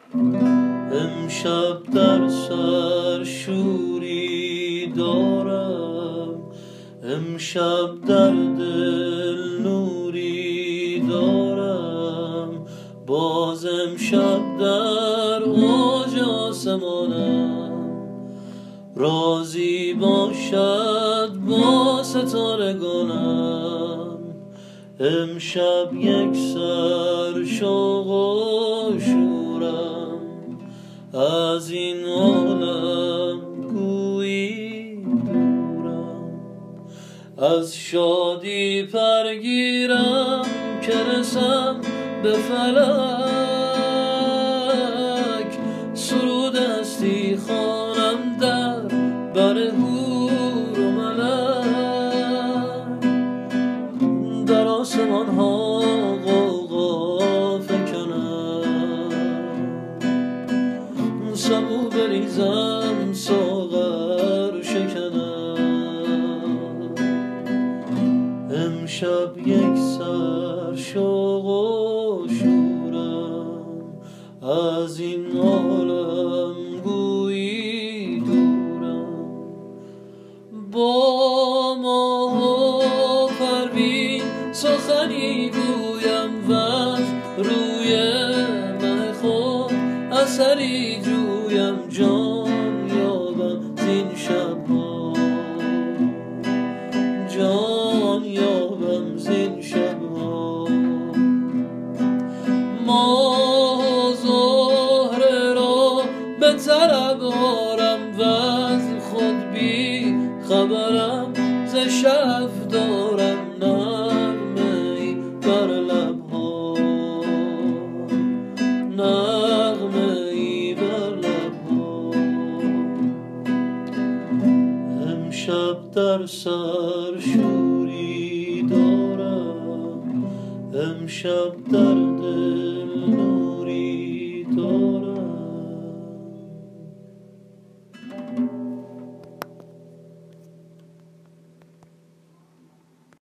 امشب در سر شوری دارم، امشب در دل نوری دارم، باز امشب در اوج آسمانم رازی باشد با ستارگانم. امشب یک سر شوق و شورم، از این عالم گویی دورم، از شادی پرگیرم که رسم به فلک، سرود هستی خوانم در بر حور و ملک، در آسمان ها غوغا فکنم، سبو بریزم ساغر شکنم. امشب یک سر شوق و شورم، از این عالم گویی دورم، با ماه و پروین سخنی گویم و از روی مه خود اثری جویم، جان یابم زین شب‌ها، جان یابم زین شب‌ها. ماه و زهره را به طلب آرم و از خود بی خبرم، ز شب دارم نغمه‌ای بر لب‌ها، نغمه‌ای بر لب‌ها. امشب در سر شوری دارم، امشب در دل نوری